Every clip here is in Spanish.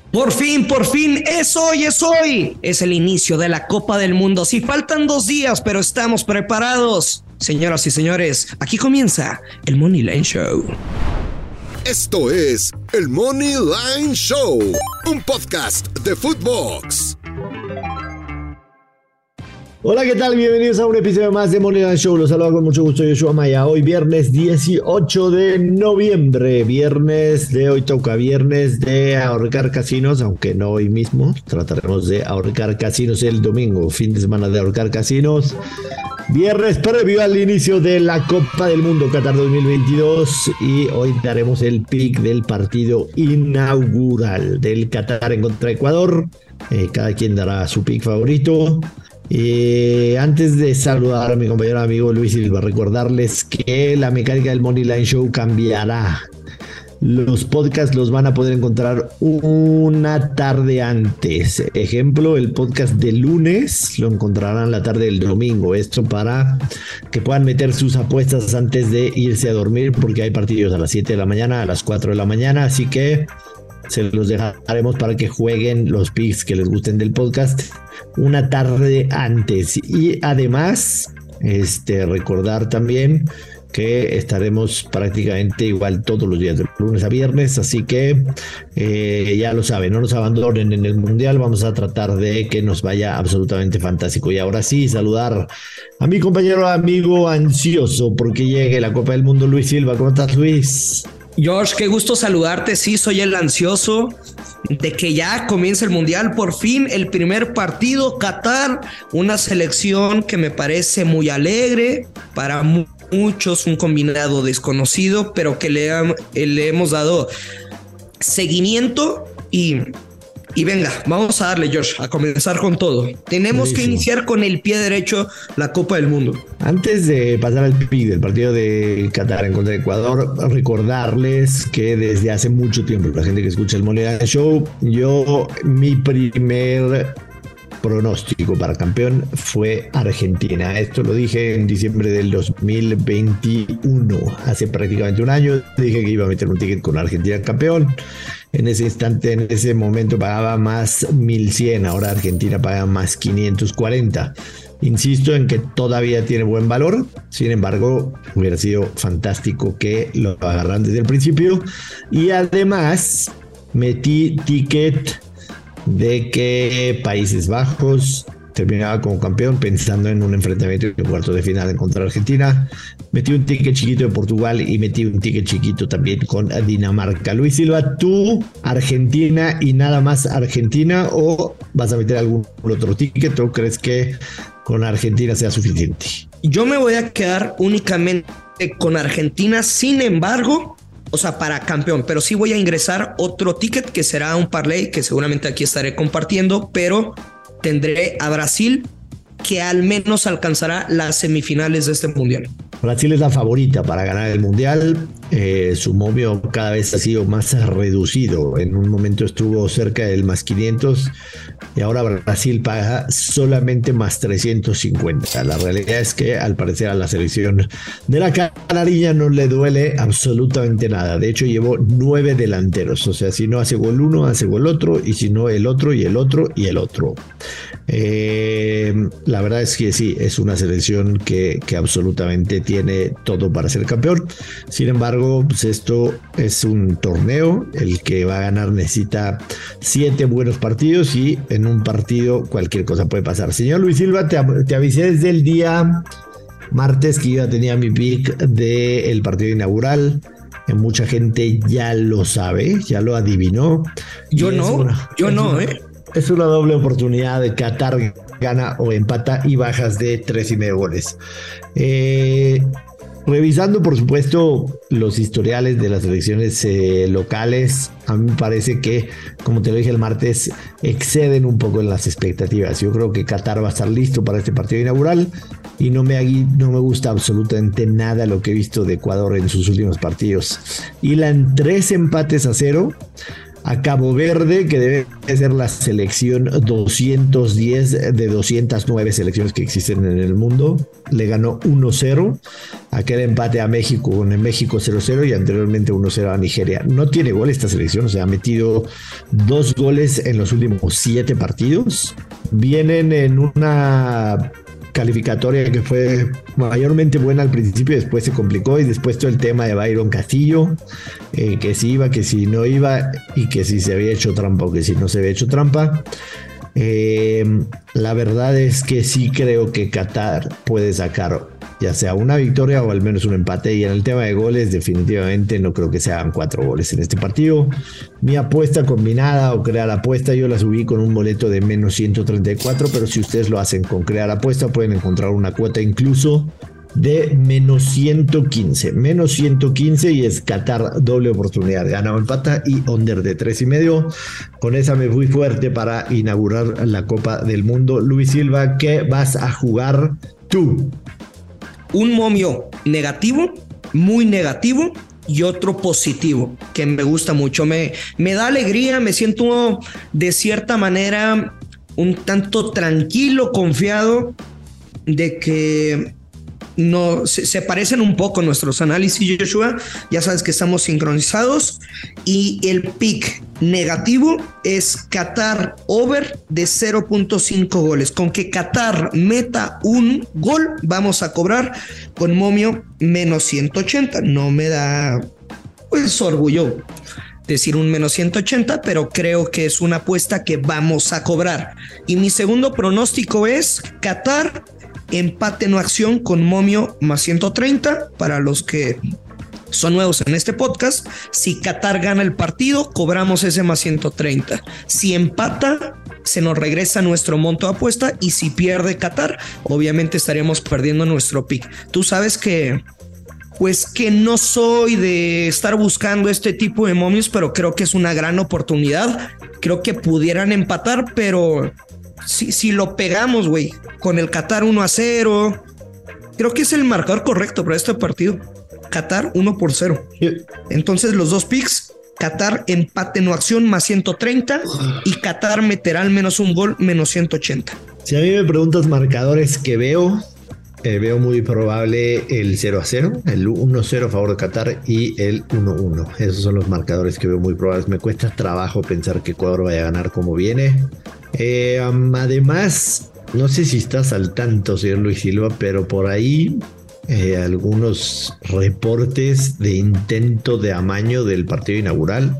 Por fin, es hoy. Es el inicio de la Copa del Mundo. Sí, faltan 2 días, pero estamos preparados. Señoras y señores, aquí comienza el Money Line Show. Esto es el Money Line Show, un podcast de Footbox. Hola, ¿qué tal? Bienvenidos a un episodio más de Money Line Show. Los saludo con mucho gusto, Yoshua Maya. Hoy viernes 18 de noviembre. Viernes de hoy toca viernes de ahorcar casinos, aunque no hoy mismo. Trataremos de ahorcar casinos el domingo, fin de semana de ahorcar casinos. Viernes previo al inicio de la Copa del Mundo Qatar 2022 y hoy daremos el pick del partido inaugural del Qatar en contra de Ecuador. Cada quien dará su pick favorito. Antes de saludar a mi compañero amigo Luis Silva, recordarles que la mecánica del Money Line Show cambiará. Los podcasts los van a poder encontrar una tarde antes. Ejemplo, el podcast de lunes lo encontrarán la tarde del domingo. Esto para que puedan meter sus apuestas antes de irse a dormir, porque hay partidos a las 7 de la mañana, a las 4 de la mañana, así que se los dejaremos para que jueguen los picks que les gusten del podcast una tarde antes. Y además, recordar también que estaremos prácticamente igual todos los días de lunes a viernes, así que ya lo saben, no nos abandonen en el Mundial, vamos a tratar de que nos vaya absolutamente fantástico. Y ahora sí, saludar a mi compañero amigo ansioso porque llegue la Copa del Mundo, Luis Silva. ¿Cómo estás, Luis? Josh, qué gusto saludarte. Sí, soy el ansioso de que ya comience el Mundial. Por fin, el primer partido, Qatar, una selección que me parece muy alegre, para muchos un combinado desconocido, pero que le hemos dado seguimiento y venga, vamos a darle, Josh, a comenzar con todo. Tenemos que iniciar con el pie derecho la Copa del Mundo. Antes de pasar al pick del partido de Qatar en contra de Ecuador, recordarles que desde hace mucho tiempo, la gente que escucha el Money Line Show, mi primer pronóstico para campeón fue Argentina. Esto lo dije en diciembre del 2021, hace prácticamente un año. Dije que iba a meter un ticket con Argentina campeón. En ese instante, en ese momento pagaba más 1100, ahora Argentina paga más 540. Insisto en que todavía tiene buen valor, sin embargo, hubiera sido fantástico que lo agarran desde el principio. Y además, metí ticket de que Países Bajos terminaba como campeón, pensando en un enfrentamiento de cuartos de final en contra Argentina. Metí un ticket chiquito de Portugal y metí un ticket chiquito también con Dinamarca. Luis Silva, ¿tú Argentina y nada más Argentina o vas a meter algún otro ticket o crees que con Argentina sea suficiente? Yo me voy a quedar únicamente con Argentina, sin embargo, o sea, para campeón, pero sí voy a ingresar otro ticket que será un parlay que seguramente aquí estaré compartiendo, pero tendré a Brasil, que al menos alcanzará las semifinales de este mundial. Brasil es la favorita para ganar el mundial. Su momio cada vez ha sido más reducido. En un momento estuvo cerca del más 500 y ahora Brasil paga solamente más 350. La realidad es que al parecer a la selección de la Canariña no le duele absolutamente nada. De hecho llevó 9 delanteros. O sea, si no hace gol uno, hace gol otro, y si no el otro y el otro y el otro. La verdad es que sí, es una selección que absolutamente tiene todo para ser campeón. Sin embargo, pues esto es un torneo. El que va a ganar necesita 7 buenos partidos y en un partido cualquier cosa puede pasar. Señor Luis Silva, te avisé desde el día martes que yo tenía mi pick del partido inaugural. Mucha gente ya lo sabe, ya lo adivinó. Yo no. Es una doble oportunidad de Qatar gana o empata y bajas de 3.5 goles. Revisando, por supuesto, los historiales de las selecciones locales, a mí me parece que, como te lo dije el martes, exceden un poco en las expectativas. Yo creo que Qatar va a estar listo para este partido inaugural y no me gusta absolutamente nada lo que he visto de Ecuador en sus últimos partidos. Hilan 3 empates a 0. a Cabo Verde, que debe ser la selección 210 de 209 selecciones que existen en el mundo. Le ganó 1-0. Aquel empate a México con el México 0-0 y anteriormente 1-0 a Nigeria. No tiene gol esta selección, o sea, ha metido 2 goles en los últimos 7 partidos. Vienen en una calificatoria que fue mayormente buena al principio, después se complicó y después todo el tema de Byron Castillo, que si iba, que si no iba y que si se había hecho trampa o que si no se había hecho trampa. La verdad es que sí creo que Qatar puede sacar ya sea una victoria o al menos un empate, y en el tema de goles definitivamente no creo que se hagan 4 goles en este partido. Mi apuesta combinada o crear apuesta yo la subí con un boleto de menos 134, pero si ustedes lo hacen con crear apuesta pueden encontrar una cuota incluso de menos 115 y es Qatar doble oportunidad, gana o empata y under de 3.5. Con esa me fui fuerte para inaugurar la Copa del Mundo. Luis Silva, ¿qué vas a jugar tú? Un momio negativo, muy negativo, y otro positivo que me gusta mucho. Me da alegría, me siento de cierta manera un tanto tranquilo, confiado de que no se parecen un poco nuestros análisis, Joshua. Ya sabes que estamos sincronizados. Y el pick negativo es Qatar over de 0.5 goles. Con que Qatar meta un gol, vamos a cobrar con momio menos 180. No me da pues orgullo decir un menos 180, pero creo que es una apuesta que vamos a cobrar. Y mi segundo pronóstico es Qatar empate no acción con momio más 130. Para los que son nuevos en este podcast, si Qatar gana el partido, cobramos ese más 130. Si empata, se nos regresa nuestro monto de apuesta, y si pierde Qatar, obviamente estaríamos perdiendo nuestro pick. Tú sabes que pues que no soy de estar buscando este tipo de momios, pero creo que es una gran oportunidad. Creo que pudieran empatar, pero si lo pegamos, güey, con el Qatar 1-0, creo que es el marcador correcto para este partido. Qatar 1-0. Entonces los dos picks, Qatar empate no acción más 130 y Qatar meterá al menos un gol menos 180. Si a mí me preguntas marcadores que veo muy probable el 0-0, el 1-0 a favor de Qatar y el 1-1. Esos son los marcadores que veo muy probables. Me cuesta trabajo pensar que Ecuador vaya a ganar como viene. Además, no sé si estás al tanto, señor Luis Silva, pero por ahí algunos reportes de intento de amaño del partido inaugural.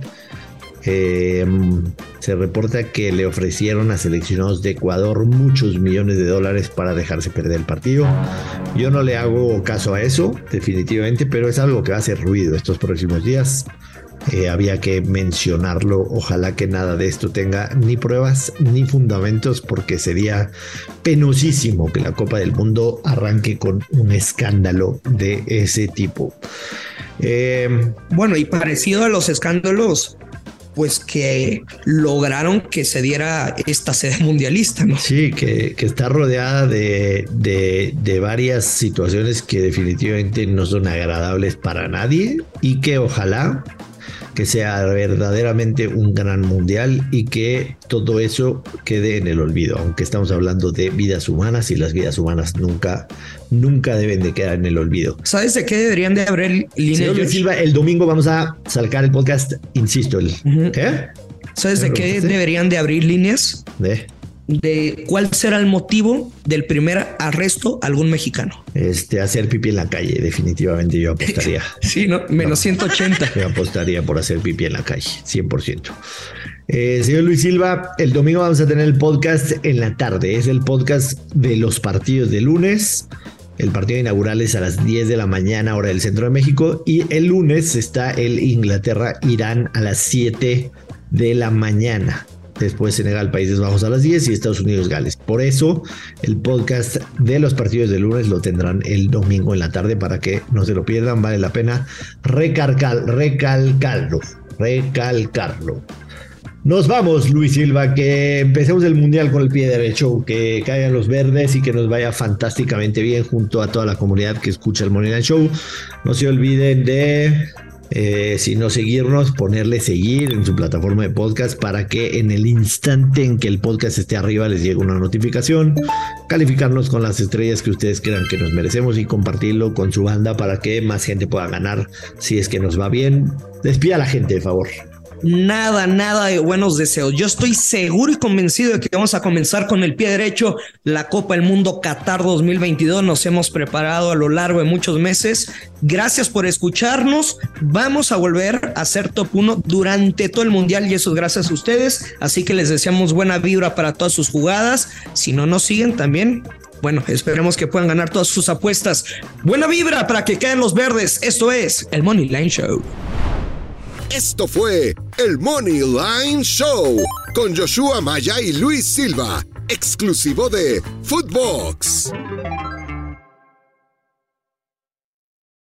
Se reporta que le ofrecieron a seleccionados de Ecuador muchos millones de dólares para dejarse perder el partido. Yo no le hago caso a eso, definitivamente, pero es algo que va a hacer ruido estos próximos días. Había que mencionarlo. Ojalá que nada de esto tenga ni pruebas ni fundamentos, porque sería penosísimo que la Copa del Mundo arranque con un escándalo de ese tipo. Bueno, y parecido a los escándalos pues que lograron que se diera esta sede mundialista, ¿no? Sí, que está rodeada de varias situaciones que definitivamente no son agradables para nadie, y que ojalá que sea verdaderamente un gran mundial y que todo eso quede en el olvido, aunque estamos hablando de vidas humanas y las vidas humanas nunca deben de quedar en el olvido. ¿Sabes de qué deberían de abrir líneas? Señor Luis Silva, el domingo vamos a sacar el podcast, insisto. ¿Qué? ¿Sabes de qué deberían de abrir líneas? De cuál será el motivo del primer arresto a algún mexicano. Hacer pipí en la calle, definitivamente yo apostaría. Sí, no, menos 180. Yo apostaría por hacer pipí en la calle, 100%. Señor Luis Silva, el domingo vamos a tener el podcast en la tarde. Es el podcast de los partidos de lunes. El partido inaugural es a las 10 de la mañana, hora del centro de México. Y el lunes está el Inglaterra-Irán a las 7 de la mañana. Después Senegal, Países Bajos a las 10 y Estados Unidos, Gales. Por eso el podcast de los partidos de lunes lo tendrán el domingo en la tarde para que no se lo pierdan. Vale la pena recalcarlo. Nos vamos, Luis Silva, que empecemos el mundial con el pie derecho, que caigan los verdes y que nos vaya fantásticamente bien junto a toda la comunidad que escucha el Money Line Show. No se olviden de Si no seguirnos, ponerle seguir en su plataforma de podcast para que en el instante en que el podcast esté arriba les llegue una notificación, calificarnos con las estrellas que ustedes crean que nos merecemos y compartirlo con su banda para que más gente pueda ganar si es que nos va bien. Despida a la gente, de favor. Nada de buenos deseos. Yo estoy seguro y convencido de que vamos a comenzar con el pie derecho la Copa del Mundo Qatar 2022. Nos hemos preparado a lo largo de muchos meses. Gracias por escucharnos. Vamos a volver a ser top 1 durante todo el mundial y eso es gracias a ustedes. Así que les deseamos buena vibra para todas sus jugadas. Si no nos siguen también, bueno, esperemos que puedan ganar todas sus apuestas. Buena vibra para que queden los verdes. Esto es el Money Line Show. Esto fue el Money Line Show con Joshua Maya y Luis Silva, exclusivo de Footbox.